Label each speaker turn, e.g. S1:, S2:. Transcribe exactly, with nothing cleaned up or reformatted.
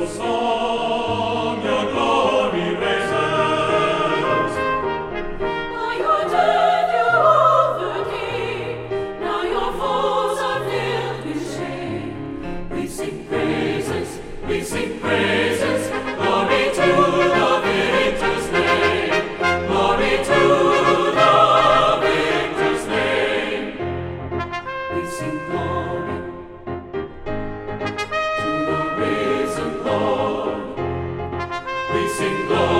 S1: song your glory raises.
S2: By your death you overcame, now your foes are filled with shame. We sing praises, we sing praises, glory to the victor's name, glory to the victor's name. We sing glory to the risen Lord. We sing glory.